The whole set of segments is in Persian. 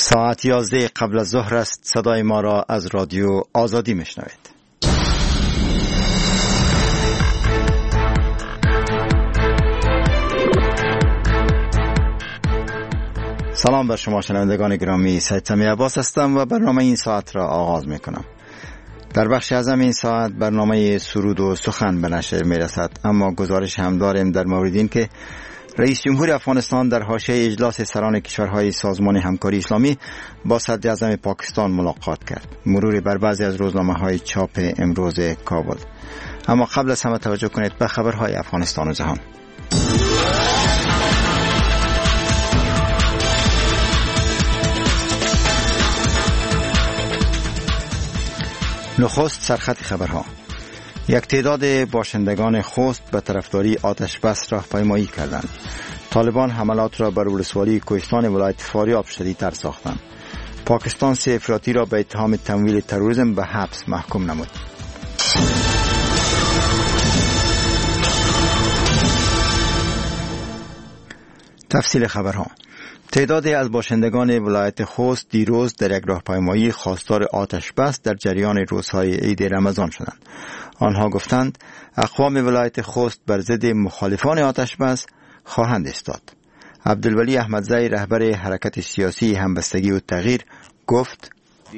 ساعت 11 قبل از ظهر است. صدای ما را از رادیو آزادی میشنوید. سلام بر شما شنوندگان گرامی، سید سمی عباس هستم و برنامه این ساعت را آغاز میکنم. در بخش اعظم این ساعت برنامه سرود و سخن به نشر میرسد، اما گزارش هم داریم در مورد این که رئیس جمهور افغانستان در حاشیه اجلاس سران کشورهای سازمان همکاری اسلامی با صدر اعظم پاکستان ملاقات کرد. مروری بر بعضی از روزنامه‌های چاپ امروز کابل. اما قبل از همه توجه کنید به خبرهای افغانستان و جهان. نخست سرخط خبرها. یک تعداد باشندگان خوست به طرفداری آتش بس راهپیمایی کردند. طالبان حملات را بر ولسوالی کوهستان ولایت فاریاب شدیدتر ساختند. پاکستان 3 افراطی را به اتهام تمویل تروریسم به حبس محکوم نمود. تفصیل خبرها. تعدادی از باشندگان ولایت خوست دیروز در یک راهپیمایی خواستار آتش بس در جریان روزهای عید رمضان شدند. آنها گفتند اقوام ولایت خوست بر ضد مخالفان آتش بس خواهند ایستاد. عبدالولی احمدزی رهبر حرکت سیاسی همبستگی و تغییر گفت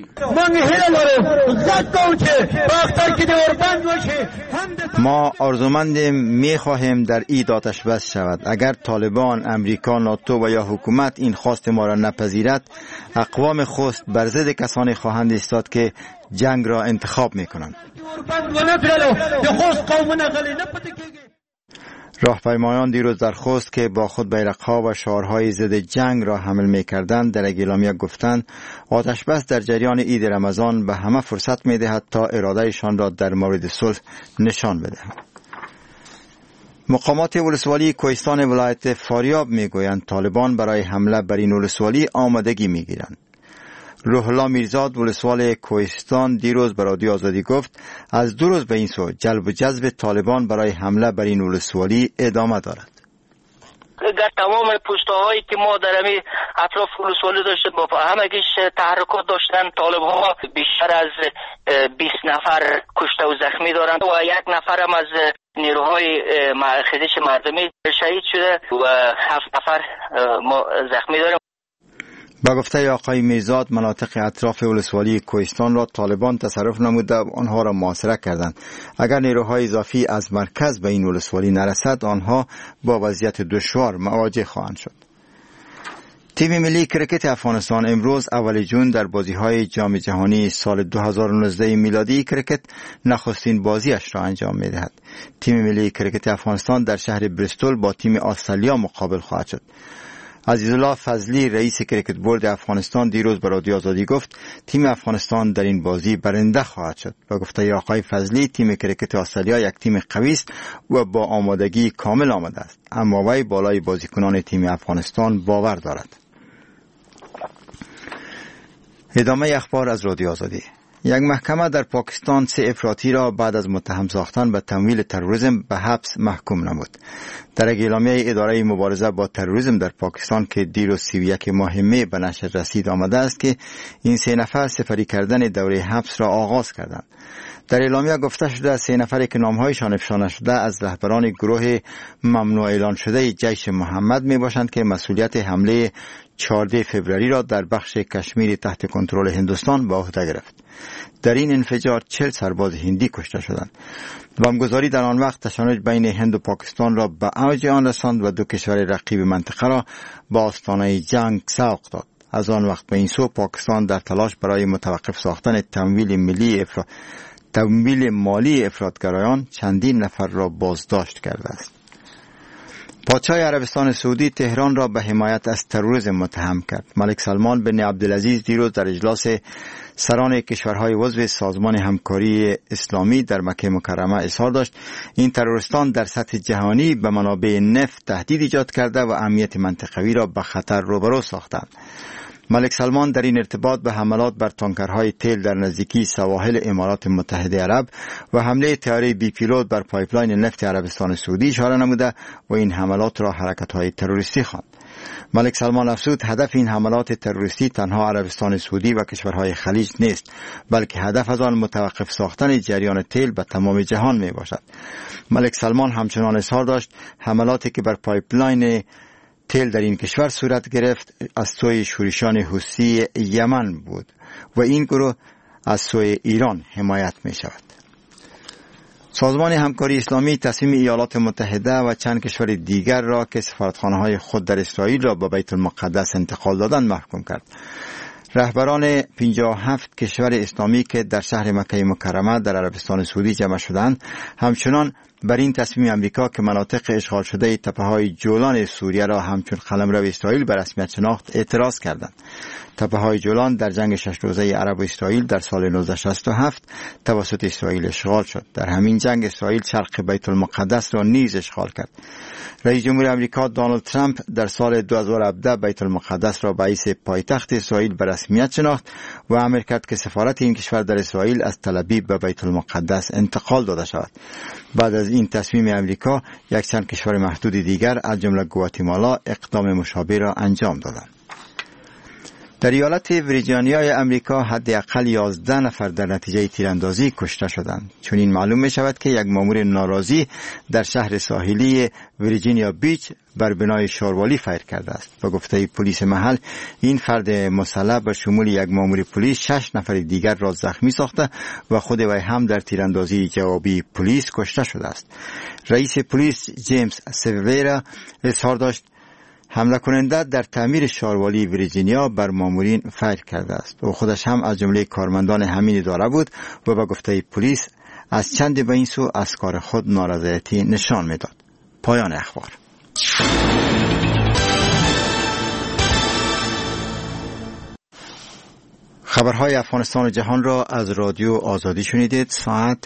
ما آرزومندیم، می‌خواهیم در عید آتش بس شود. اگر طالبان، امریکا، ناتو و یا حکومت این خواست ما را نپذیرد، اقوام خوست بر ضد کسانی خواهند ایستاد که جنگ را انتخاب می‌کنند. راهپیمایان دیروز در خوست که با خود بیرق‌ها و شعارهای ضد جنگ را حمل می‌کردند در اعلامیه گفتند آتش بس در جریان عید رمضان به همه فرصت می‌دهد تا ارادهشان را در مورد صلح نشان بدهند. مقامات ولسوالی کوهستان ولایت فاریاب می‌گویند طالبان برای حمله بر این ولسوالی آمادگی می‌گیرند. روح الله میرزاد ولسوال کوهستان دیروز به رادیو آزادی گفت از 2 روز به این سو جلب و جذب طالبان برای حمله بر این ولسوالی ادامه دارد. اگر تمام پوستهایی که ما در همین اطراف ولسوالی داشتیم با همگیش تحرکات داشتن، طالب‌ها بیشتر از 20 نفر کشته و زخمی دارند و 1 نفر هم از نیروهای خیزش مردمی شهید شده و 7 نفر ما زخمی داریم. با گفته آقای میرزاد مناطق اطراف ولسوالی کوهستان را طالبان تصرف نموده و آنها را محاصره کردند. اگر نیروهای اضافی از مرکز به این ولسوالی نرسد آنها با وضعیت دشوار مواجه خواهند شد. تیم ملی کرکت افغانستان امروز اول جون در بازی‌های جام جهانی سال 2019 میلادی کرکت نخستین بازیش را انجام می‌دهد. تیم ملی کرکت افغانستان در شهر بریستول با تیم استرالیا مقابل خواهد شد. عزیزالله فضلی رئیس کرکت بورد افغانستان دیروز به رادیو آزادی گفت تیم افغانستان در این بازی برنده خواهد شد. با گفته آقای فضلی تیم کرکت استرالیا یک تیم قوی است و با آمادگی کامل آمده است، اما وی بالای بازیکنان تیم افغانستان باور دارد. ادامه اخبار از رادیو آزادی. یک محکمه در پاکستان 3 افراطی را بعد از متهم ساختن به تمویل تروریسم به حبس محکوم نمود. در اعلامیه اداره مبارزه با تروریسم در پاکستان که دیروز 31 ماه می به نشر رسید آمده است که این 3 نفر سپری کردن دوره حبس را آغاز کردند. در اعلامیه گفته شده 3 نفری که نامهایشان افشا نشده از رهبران گروه ممنوع اعلان شده جیش محمد می باشند که مسئولیت حمله 14 فوریه را در بخش کشمیر تحت کنترل هندوستان به عهده گرفت. در این انفجار 40 سرباز هندی کشته شدند. بمبگذاری در آن وقت تشنج بین هند و پاکستان را به اوج آن رساند و 2 کشور رقیب منطقه را به آستانه جنگ سوق داد. از آن وقت به این سو پاکستان در تلاش برای متوقف ساختن تمویل مالی افراطگرایان چندین نفر را بازداشت کرده است. پادشاه عربستان سعودی تهران را به حمایت از تروریسم متهم کرد. ملک سلمان بن عبدالعزیز دیروز در اجلاس سران کشورهای عضو سازمان همکاری اسلامی در مکه مکرمه اظهار داشت این تروریستان در سطح جهانی به منابع نفت تهدید ایجاد کرده و امنیت منطقوی را به خطر روبرو ساختند. ملک سلمان در این ارتباط به حملات بر تانکرهای تیل در نزدیکی سواحل امارات متحده عرب و حمله طیاره بی پیلوت بر پایپلاین نفت عربستان سعودی اشاره نموده و این حملات را حرکت‌های تروریستی خواند. ملک سلمان افزود هدف این حملات تروریستی تنها عربستان سعودی و کشورهای خلیج نیست، بلکه هدف از آن متوقف ساختن جریان تیل به تمام جهان می باشد. ملک سلمان همچنان اظهار داشت حملاتی که بر پایپلاین تیل در این کشور صورت گرفت از سوی شورشیان حوثی یمن بود و این گروه از سوی ایران حمایت می شود. سازمان همکاری اسلامی تصمیم ایالات متحده و چند کشور دیگر را که سفارتخانه‌های خود در اسرائیل را به بیت المقدس انتقال دادند محکوم کرد. رهبران 57 کشور اسلامی که در شهر مکه مکرمه در عربستان سعودی جمع شدند همچنان بر این تصمیم امریکا که مناطق اشغال شده تپه‌های جولان سوریه را همچون قلمرو اسرائیل به رسمیت شناخت اعتراض کردند. تپه‌های جولان در جنگ 6 روزه عرب و اسرائیل در سال 1967 توسط اسرائیل اشغال شد. در همین جنگ اسرائیل شرق بیت المقدس را نیز اشغال کرد. رئیس جمهور آمریکا دونالد ترامپ در سال 2017 بیت المقدس را رئیس پایتخت اسرائیل به رسمیت شناخت و امر کرد که سفارت این کشور در اسرائیل از تل ابیب به بیت المقدس انتقال داده شود. بعد از این تصمیم آمریکا یک چند کشور محدود دیگر از جمله گواتیمالا اقدام مشابه را انجام دادند. در ایالت ویرجینیای امریکا حداقل 11 نفر در نتیجه تیراندازی کشته شدند. چون این معلوم می شود که یک مأمور ناراضی در شهر ساحلی ویرجینیا بیچ بر بنای شاروالی فایر کرده است. با گفته پلیس محل این فرد مسلح به شمول یک مأمور پلیس 6 نفر دیگر را زخمی ساخته و خود وی هم در تیراندازی جوابی پلیس کشته شده است. رئیس پلیس جیمز سیویرا اظهار داشت حمله کننده در تعمیر شاروالی ویرجینیا بر مامورین فایر کرده است. او خودش هم از جمله کارمندان همین اداره بود و با گفته پلیس از چند به این سو از کار خود نارضایتی نشان میداد. پایان اخبار. خبرهای افغانستان و جهان را از رادیو آزادی شنیدید. ساعت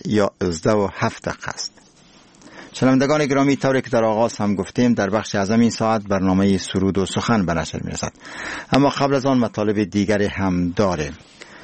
11:07 است. شنوندگان گرامی، طوری که در آغاز هم گفتیم در بخش اعظم این ساعت برنامه سرود و سخن به نشر می‌رسد. اما قبل از آن مطالب دیگری هم داریم.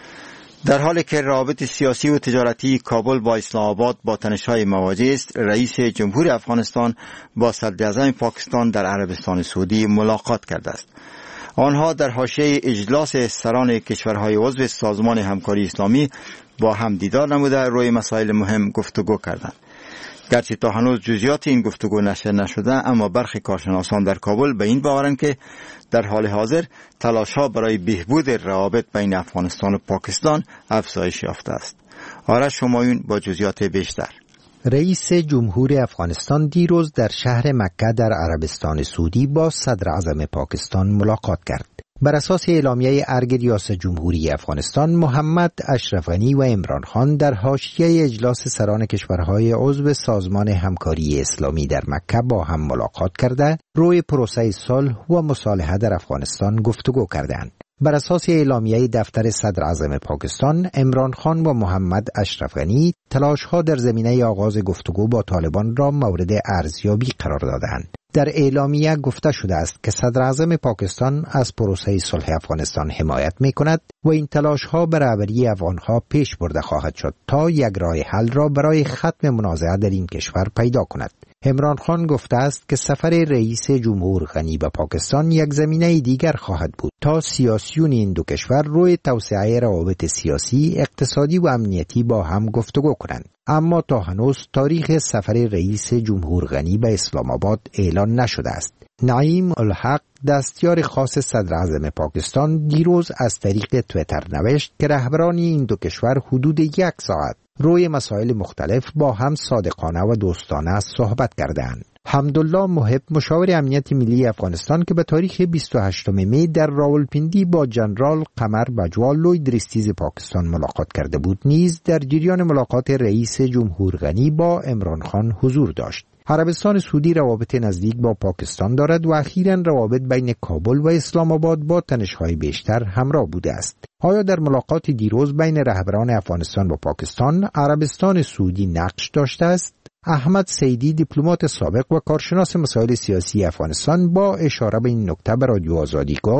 در حالی که روابط سیاسی و تجارتی کابل با اسلام آباد با تنش‌های مواجه است، رئیس جمهور افغانستان با صدراعظم پاکستان در عربستان سعودی ملاقات کرده است. آنها در حاشیه اجلاس سران کشورهای عضو سازمان همکاری اسلامی با هم دیدار نموده روی مسائل مهم گفتگو کردند. گرچه تا هنوز جزئیات این گفتگو نشر نشده، اما برخی کارشناسان در کابل به این باورند که در حال حاضر تلاش‌ها برای بهبود روابط بین افغانستان و پاکستان افزایش یافته است. آرش شمایون با جزئیات بیشتر. رئیس جمهور افغانستان دیروز در شهر مکه در عربستان سعودی با صدر اعظم پاکستان ملاقات کرد. بر اساس اعلامیه ارگ ریاست جمهوری افغانستان، محمد اشرف غنی و عمران خان در حاشیه اجلاس سران کشورهای عضو سازمان همکاری اسلامی در مکه با هم ملاقات کرده روی پروسه صلح و مصالحه در افغانستان گفتگو کردند. بر اساس اعلامیه دفتر صدر اعظم پاکستان، عمران خان و محمد اشرف غنی تلاش‌ها در زمینه آغاز گفتگو با طالبان را مورد ارزیابی قرار دادند. در اعلامیه گفته شده است که صدر اعظم پاکستان از پروسه صلح افغانستان حمایت می‌کند و این تلاش‌ها به رهبری افغان‌ها پیش برده خواهد شد تا یک راه حل را برای ختم منازعه در این کشور پیدا کند. عمران خان گفته است که سفر رئیس جمهور غنی به پاکستان یک زمینه دیگر خواهد بود تا سیاسیون این دو کشور روی توسعه روابط سیاسی، اقتصادی و امنیتی با هم گفتگو کنند. اما تا هنوز تاریخ سفر رئیس جمهور غنی به اسلام آباد اعلان نشده است. نعیم الحق، دستیار خاص صدر اعظم پاکستان، دیروز از طریق تویتر نوشت که رهبران این دو کشور حدود 1 ساعت روی مسائل مختلف با هم صادقانه و دوستانه صحبت کردند. حمدالله محب، مشاور امنیت ملی افغانستان که به تاریخ 28 می در راولپیندی با جنرال قمر بجوا لوی درستیز پاکستان ملاقات کرده بود، نیز در جریان ملاقات رئیس جمهور غنی با عمران خان حضور داشت. عربستان سعودی روابط نزدیک با پاکستان دارد و اخیراً روابط بین کابل و اسلام آباد با تنش‌های بیشتر همراه بوده است. آیا در ملاقات دیروز بین رهبران افغانستان و پاکستان عربستان سعودی نقش داشته است؟ احمد سیدی، دیپلمات سابق و کارشناس مسائل سیاسی افغانستان، با اشاره به این نکته به رادیو آزادی گفت: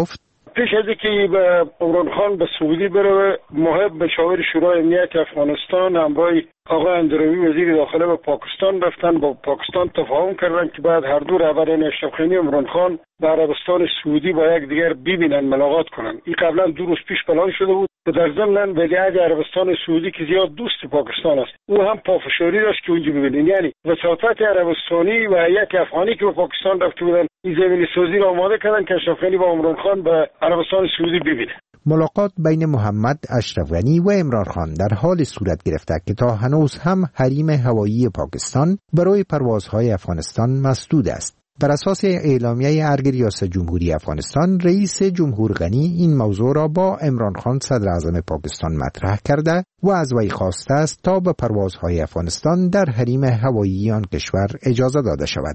پیش از اینکه عمران خان به سعودی بره، محب مشاور شورای امنیت افغانستان همراه آقای اندروی وزیر داخله به پاکستان رفتن، با پاکستان تفاهم کردن که بعد هر دو رهبران اشرف غنی و عمران خان به عربستان سعودی با یک دیگر ببینن، ملاقات کنن. این قبلا 2 روز پیش پلان شده بود و در ضمن ولیعهد عربستان سعودی که زیاد دوست پاکستان است، او هم پافشاری داشت که اونجا ببینن. یعنی وساطت عربستانی و هیئت افغانی که به پاکستان رفته بودن این زمینی سازی را آماده کردن که اشرف غنی با عمران خان به عربستان سعودی ببینه. ملاقات بین محمد اشرف غنی و عمران خان در حال صورت گرفته که تا هنوز هم حریم هوایی پاکستان برای پروازهای افغانستان مسدود است. بر اساس اعلامیه ارگ ریاست جمهوری افغانستان، رئیس جمهور غنی این موضوع را با عمران خان صدر اعظم پاکستان مطرح کرده و از وی خواسته است تا به پروازهای افغانستان در حریم هوایی آن کشور اجازه داده شود.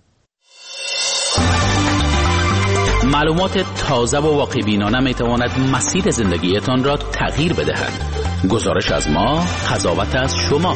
معلومات تازه و واقع‌بینانه میتواند مسیر زندگیتان را تغییر بدهد. گزارش از ما، قضاوت از شما.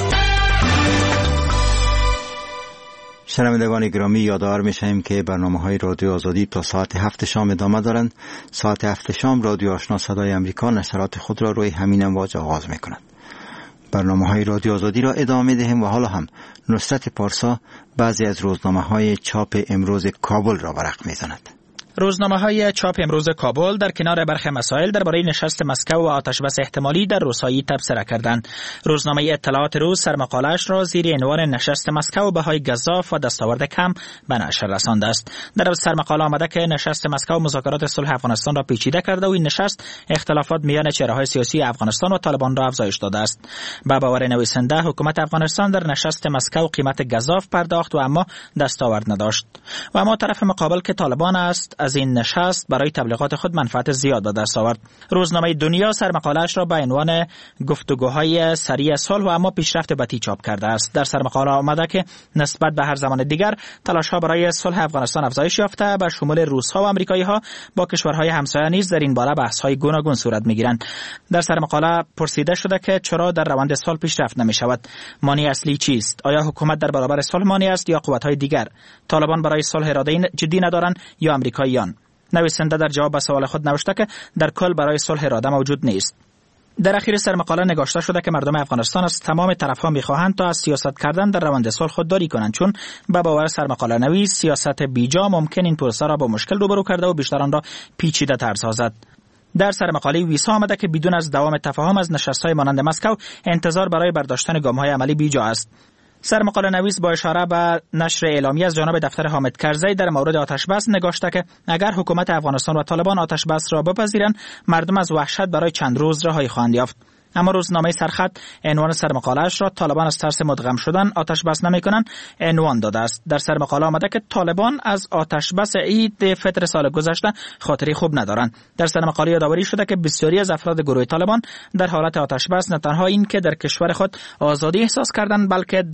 شنوندگان گرامی، یادآور میشیم که برنامه‌های رادیو آزادی تا ساعت 7 شام ادامه دارند. ساعت 7 شام رادیو آشنا صدای امریکا نشرات خود را روی همین امواج آغاز میکند. برنامه‌های رادیو آزادی را ادامه دهیم و حالا هم نصرت پارسا بعضی از روزنامه‌های چاپ امروز کابل را ورق میزند. روزنامه‌های چاپ امروز کابل در کنار برخی مسائل درباره نشست مسکو و آتشبس احتمالی در روسایی تبصره کردند. روزنامه اطلاعات روز سرمقاله‌اش را زیر عنوان نشست مسکو بهای گزاف و دستاورد کم به نشر رسانده است. در سرمقاله آمده که نشست مسکو مذاکرات صلح افغانستان را پیچیده کرده و این نشست اختلافات میان چهره‌های سیاسی افغانستان و طالبان را افزایش داده است. به باور نویسنده، حکومت افغانستان در نشست مسکو قیمت گزاف پرداخت و اما دستاورد نداشت. و اما طرف مقابل که طالبان است، از این نشست برای تبلیغات خود منفعت زیاد به دست آورد. روزنامه دنیا سرمقاله‌اش را به عنوان گفتگوهای سریع صلح و اما پیشرفت بتی چاپ کرده است. در سرمقاله آمده که نسبت به هر زمان دیگر تلاش‌ها برای صلح افغانستان افزایش یافته، به شمول روس‌ها و آمریکایی‌ها با کشورهای همسایه نیز در این باره بحث‌های گوناگون صورت می‌گیرند. در سرمقاله پرسیده شده که چرا در روند صلح پیشرفت نمی‌شود؟ مانع اصلی چیست؟ آیا حکومت در برابر صلح مانع است یا قوت‌های دیگر؟ طالبان برای صلح اراده جدی ندارند یا آمریکاییان؟ نویسنده در جواب به سوال خود نوشته که در کل برای صلح اراده موجود نیست. در اخیر سرمقاله نگاشته شده که مردم افغانستان از تمام طرف‌ها می‌خواهند تا از سیاست کردن در روند صلح خودداری کنند، چون به باور سرمقاله نویس سیاست بیجا ممکن این پروسه را با مشکل روبرو کرده و بیشتر آن را پیچیده‌تر سازد. در سرمقاله ویسا آمده که بدون از دوام تفاهم از نشست‌های مانند مسکو انتظار برای برداشتن گام‌های عملی بیجا است. سرمقاله نویس با اشاره به نشر اعلامیه از جانب دفتر حامد کرزی در مورد آتشبس نگاشته که اگر حکومت افغانستان و طالبان آتشبس را بپذیرند، مردم از وحشت برای چند روز رهایی خواهند یافت. اما روزنامه سرخط عنوان سرمقاله‌اش را طالبان از ترس مدغم شدن آتش بس نمی‌کنند عنوان داده است. در سرمقاله آمده که طالبان از آتش بس عید فطر سال گذشته خاطری خوب ندارند. در سرمقاله یادآوری شده که بسیاری از افراد گروه طالبان در حالت آتش بس نه تنها این که در کشور خود آزادی احساس کردند،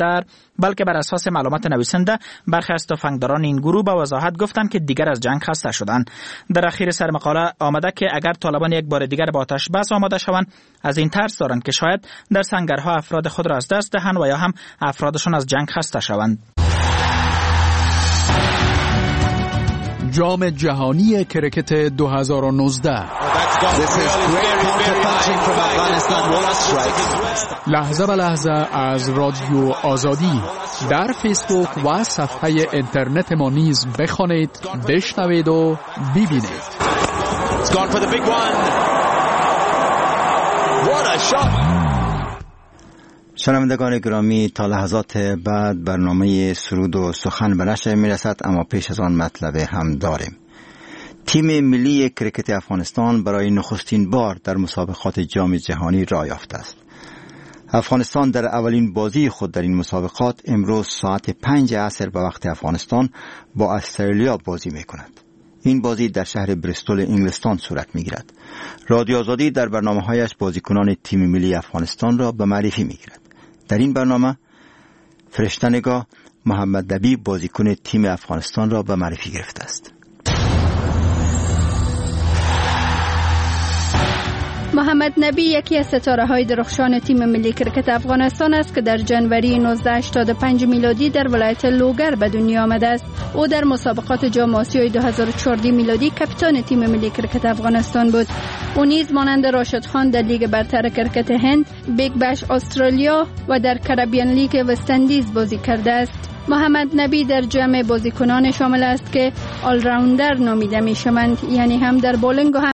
بلکه بر اساس معلومات نویسنده برخی از تفنگداران این گروه به وضاحت گفتند که دیگر از جنگ خسته شدند. در اخیر سرمقاله آمده که اگر طالبان یک بار دیگر با آتش بس آماده شوند، از این ترس دارند که شاید در سنگرها افراد خود را از دست دهند و یا هم افرادشان از جنگ خسته شوند. جام جهانی کرکت 2019 لحظه به لحظه از رادیو آزادی در فیسبوک و صفحه اینترنت ما نیز بخوانید، بشنوید و ببینید. شنوندگان گرامی، تا لحظات بعد برنامه سرود و سخن به نشر میرسد، اما پیش از آن مطلب هم داریم. تیم ملی کرکت افغانستان برای نخستین بار در مسابقات جام جهانی راه یافته است. افغانستان در اولین بازی خود در این مسابقات امروز ساعت 5 عصر به وقت افغانستان با استرالیا بازی میکند. این بازی در شهر بریستول انگلستان صورت میگیرد. رادیو آزادی در برنامه‌هایش بازیکنان تیم ملی افغانستان را به معرفی میگیرد. در این برنامه فرشته‌نگاه محمد نبی بازیکن تیم افغانستان را به معرفی گرفته است. محمد نبی یکی از ستاره‌های درخشان تیم ملی کرکت افغانستان است که در جنوری 1985 میلادی در ولایت لوگر به دنیا آمده است. او در مسابقات جام آسیای 2014 میلادی کاپیتان تیم ملی کرکت افغانستان بود. او نیز مانند راشد خان در لیگ برتر کرکت هند، بیگ بش استرالیا و در کربیان لیگ وست اندیز بازی کرده است. محمد نبی در جمع بازیکنان شامل است که آل راوندر نامیده می شوند، یعنی هم در بولینگ و هم